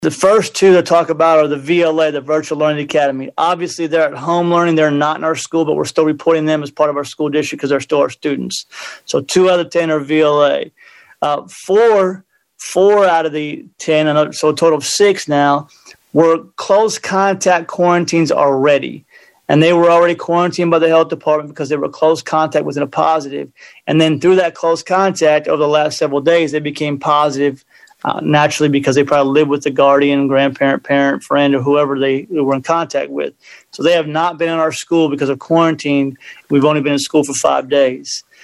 The first two to talk about are the VLA, the Virtual Learning Academy. Obviously, they're at home learning. They're not in our school, but we're still reporting them as part of our school district because they're still our students. So 2 out of 10 are VLA. Four out of the 10, so a total of 6 now, were close contact quarantines already. And they were already quarantined by the health department because they were close contact within a positive. And then through that close contact over the last several days, they became positive naturally because they probably lived with the guardian, grandparent, parent, friend, or whoever they were in contact with. So they have not been in our school because of quarantine. We've only been in school for 5 days.